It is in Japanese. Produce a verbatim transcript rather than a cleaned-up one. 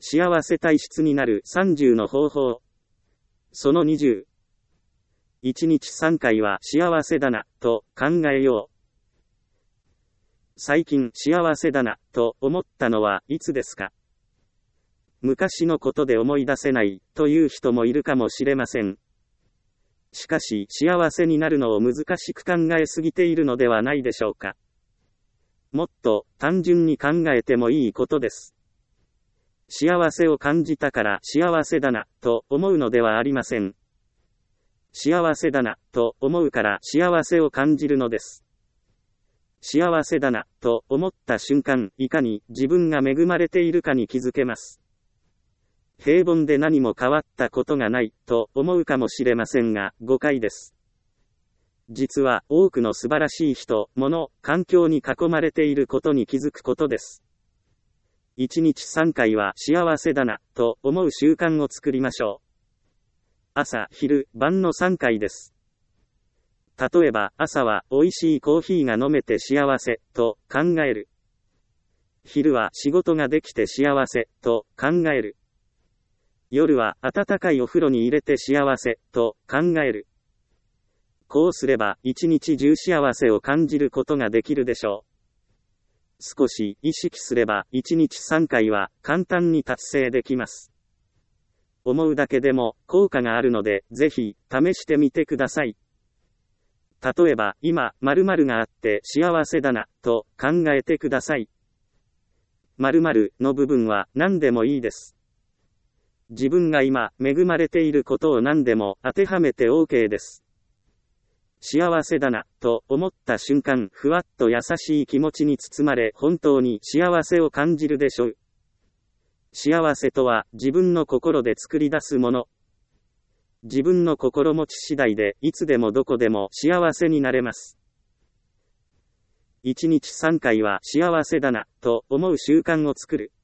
幸せ体質になるさんじゅうの方法。そのにじゅう。いちにちさんかいは幸せだな、と考えよう。最近幸せだな、と思ったのはいつですか？昔のことで思い出せない、という人もいるかもしれません。しかし、幸せになるのを難しく考えすぎているのではないでしょうか。もっと、単純に考えてもいいことです。幸せを感じたから幸せだな、と思うのではありません。幸せだな、と思うから幸せを感じるのです。幸せだな、と思った瞬間、いかに自分が恵まれているかに気づけます。平凡で何も変わったことがない、と思うかもしれませんが、誤解です。実は、多くの素晴らしい人、物、環境に囲まれていることに気づくことです。いちにちさんかいは幸せだな、と思う習慣を作りましょう。朝、昼、晩のさんかいです。例えば、朝は美味しいコーヒーが飲めて幸せ、と考える。昼は仕事ができて幸せ、と考える。夜は温かいお風呂に入れて幸せ、と考える。こうすれば、一日中幸せを感じることができるでしょう。少し意識すれば、いちにちさんかいは簡単に達成できます。思うだけでも効果があるので、ぜひ試してみてください。例えば、今、〇〇があって幸せだな、と考えてください。〇〇の部分は何でもいいです。自分が今、恵まれていることを何でも当てはめて OK です。幸せだな、と思った瞬間、ふわっと優しい気持ちに包まれ、本当に幸せを感じるでしょう。幸せとは、自分の心で作り出すもの。自分の心持ち次第で、いつでもどこでも幸せになれます。いちにちさんかいは幸せだな、と思う習慣を作る。